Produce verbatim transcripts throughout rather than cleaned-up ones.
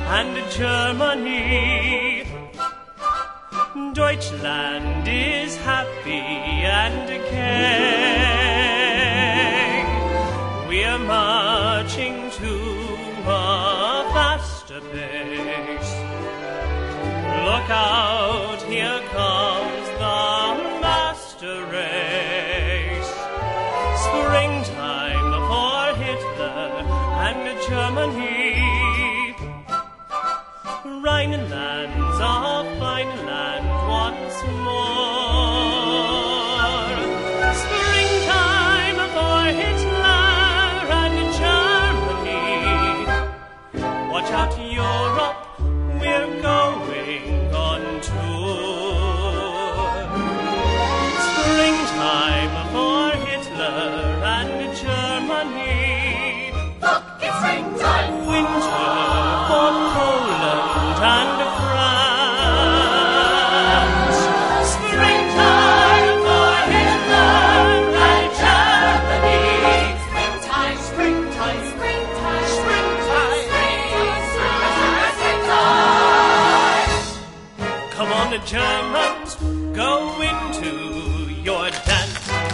and Germany. Deutschland is happy and gay. We're marching to a faster pace. Look out, here comes the master race. Springtime for Hitler and Germany. Rhineland's a fine land once more. Springtime for Hitler and Germany. Watch out, Europe, we're going on tour. Springtime for Hitler and Germany. Look, it's springtime. Winter for Poland and France. Springtime for Hitler and Germany. Springtime, springtime, springtime, Springtime. springtime, springtime. Come on, the Germans, go into your dance.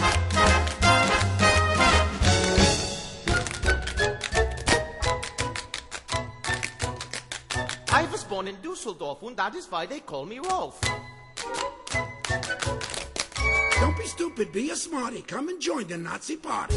I was born in Dusseldorf, and that is why they call me Rolf. Don't be stupid, be a smarty. Come and join the Nazi party.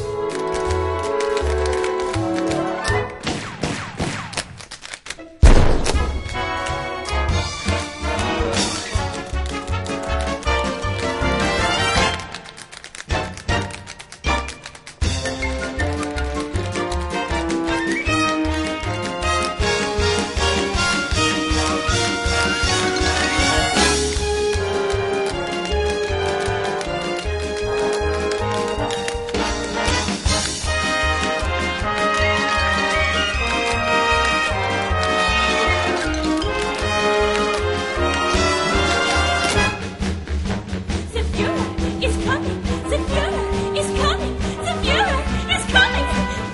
The Führer is coming! The Führer is coming! The Führer is coming!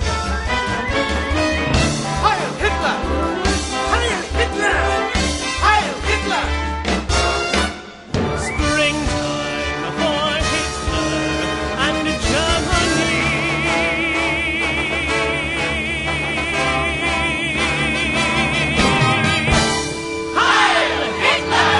Heil Hitler! Heil Hitler! Heil Hitler! Springtime for Hitler and Germany. Heil Hitler!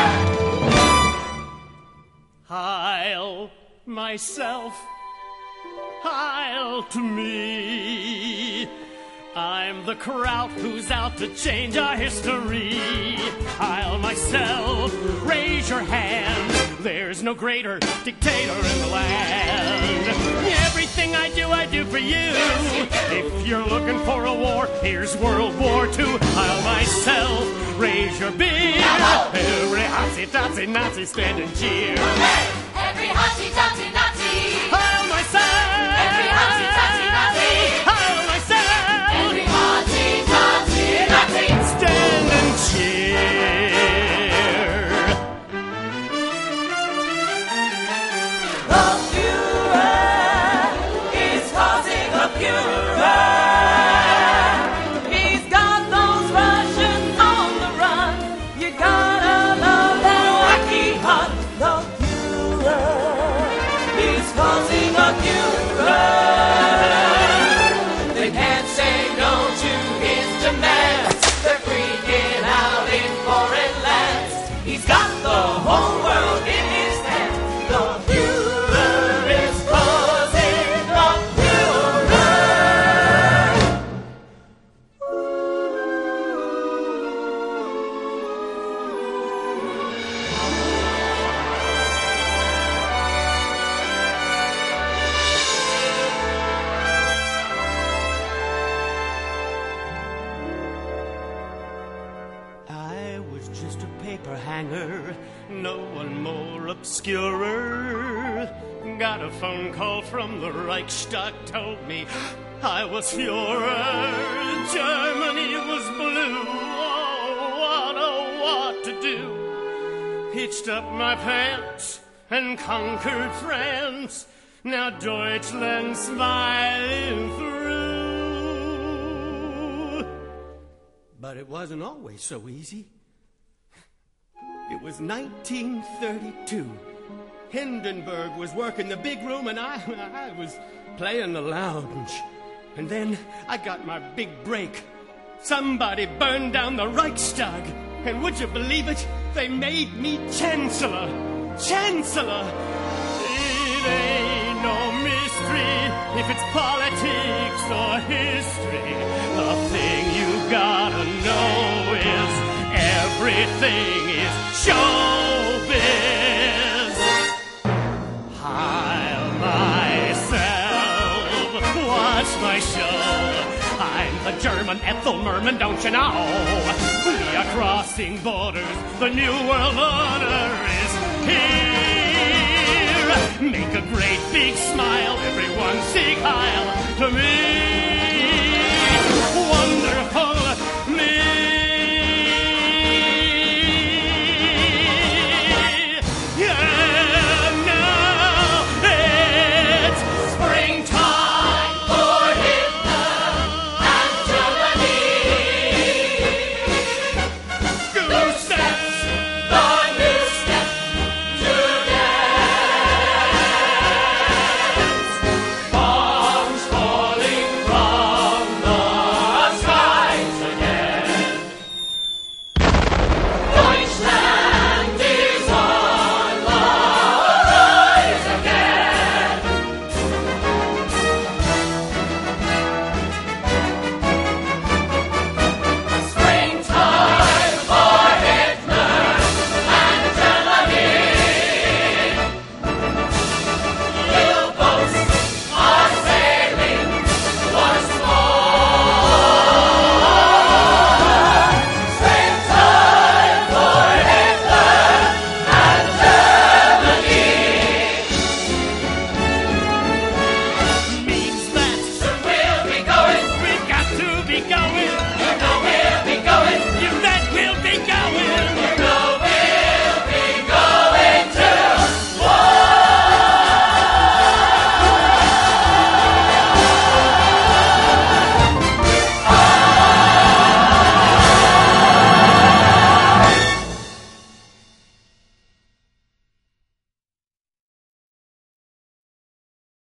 Heil myself, heil to me. I'm the kraut who's out to change our history. Heil myself, raise your hand. There's no greater dictator in the land. Everything I do, I do for you. If you're looking for a war, here's World War Two. Heil myself, raise your beer. Every hotsy-totsy Nazi stand and cheer. Every hotty totty Nazi. Heil myself! Every hotty totty Nazi. Heil myself! Every hotty totty Nazi. Stand and cheer. The Führer is causing a furor. He's got those Russians on the run. You gotta love that wacky hunt. The Führer is causing a furor. They can't say no to his demands. They're freaking out in foreign lands. He's got the whole world in his hands. The Führer is causing a furor. I was just a paper hanger, no one more obscurer. Got a phone call from the Reichstag, told me I was Führer. Germany was blue, oh, what, oh, what to do? Hitched up my pants and conquered France. Now Deutschland's smiling through. But it wasn't always so easy. It was nineteen thirty-two. Hindenburg was working the big room, and I, I was playing the lounge. And then I got my big break. Somebody burned down the Reichstag. And would you believe it? They made me Chancellor. Chancellor! It ain't no mystery if it's politics or history. The thing you gotta know is everything is showbiz. I'll myself watch my show. I'm the German Ethel Merman, don't you know? We are crossing borders. The new world order is here. Make a great big smile. Everyone sing Heil to me.